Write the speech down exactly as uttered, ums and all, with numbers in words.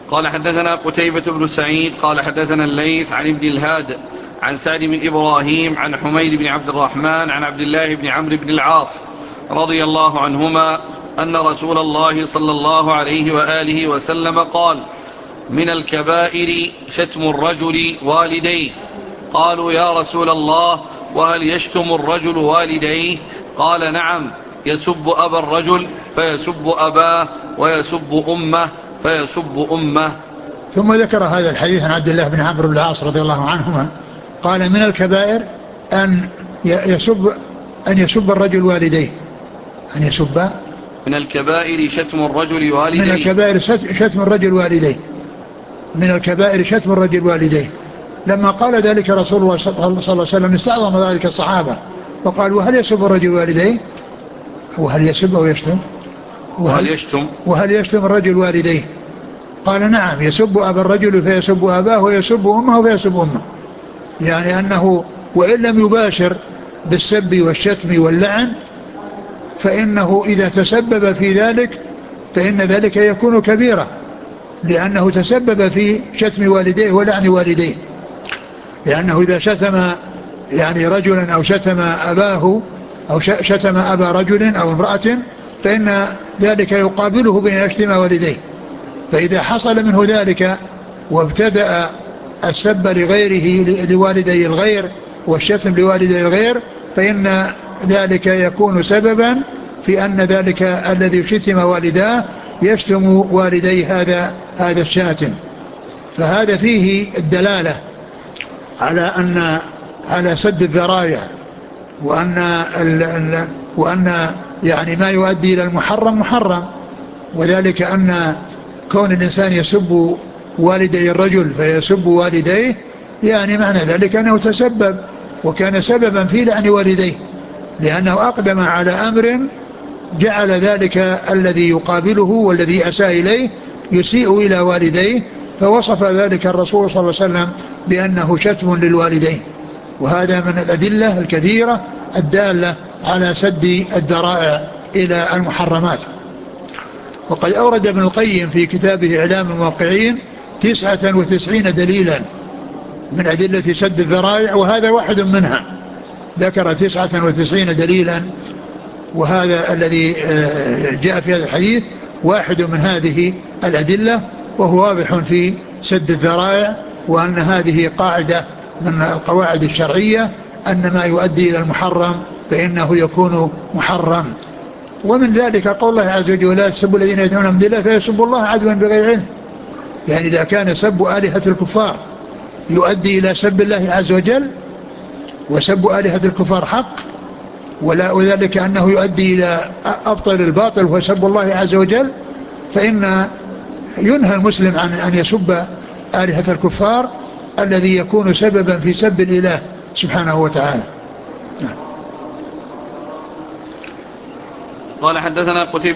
قال حدثنا قتيبة بن سعيد قال حدثنا الليث عن ابن الهاد عن سعد بن إبراهيم عن حميد بن عبد الرحمن عن عبد الله بن عمرو بن العاص رضي الله عنهما أن رسول الله صلى الله عليه وآله وسلم قال: من الكبائر شتم الرجل والديه. قالوا: يا رسول الله، وهل يشتم الرجل والديه؟ قال: نعم، يسب أبا الرجل فيسب أباه، ويسب أمه فيسب أمه. ثم ذكر هذا الحديث عن عبد الله بن عمرو بن العاص رضي الله عنهما قال: من الكبائر أن يسب أن يسب الرجل والديه. أن يسب من الكبائر شتم الرجل والديه. من الكبائر شتم الرجل والديه. من الكبائر شتم الرجل والديه. لما قال ذلك رسول الله صلى الله عليه وسلم استعظم ذلك الصحابة وقال: وهل يسب الرجل والديه؟ وهل يسب أو يشتم؟ وهل يشتم وهل يشتم الرجل والديه؟ قال: نعم، يسب أبا الرجل فيسب أباه، ويسب أمه فيسب أمه. يعني أنه وإن لم يباشر بالسب والشتم واللعن، فإنه إذا تسبب في ذلك فإن ذلك يكون كبيرة، لأنه تسبب في شتم والديه ولعن والديه. لأنه إذا شتم يعني رجلا أو شتم أباه أو شتم أبا رجل أو امرأة، فإن ذلك يقابله بأن يشتم والديه. فإذا حصل منه ذلك وابتدأ السب لغيره لوالدي الغير والشتم لوالدي الغير، فإن ذلك يكون سببا في أن ذلك الذي شتم والداه يشتم والدي هذا هذا الشاتم. فهذا فيه الدلالة على أن على سد الذرائع، وأن ال ال وأن يعني ما يؤدي إلى المحرم محرم، وذلك أن كون الإنسان يسب والدي الرجل فيسب والديه، يعني معنى ذلك أنه تسبب وكان سببا في لعن والديه، لأنه أقدم على أمر جعل ذلك الذي يقابله والذي أساء إليه يسيء إلى والديه، فوصف ذلك الرسول صلى الله عليه وسلم بأنه شتم للوالدين. وهذا من الأدلة الكثيرة الدالة على سد الذرائع إلى المحرمات. وقد أورد ابن القيم في كتابه إعلام الموقعين تسعة وتسعين دليلا من أدلة سد الذرائع، وهذا واحد منها. ذكر تسعة وتسعين دليلا، وهذا الذي جاء في هذا الحديث واحد من هذه الأدلة، وهو واضح في سد الذرائع، وأن هذه قاعدة من القواعد الشرعية، أن ما يؤدي إلى المحرم فإنه يكون محرم. ومن ذلك قول الله عز وجل: لا تسبوا الذين يدعون من دون الله فيسبوا الله عدوا بغير علم. يعني إذا كان سب آلهة الكفار يؤدي إلى سب الله عز وجل، وسب آلهة الكفار حق، ولا وذلك أنه يؤدي إلى أبطل الباطل وهو سب الله عز وجل، فإن ينهى المسلم عن أن يسب آلهة الكفار الذي يكون سببا في سب الإله سبحانه وتعالى. قال حدثنا قتيبة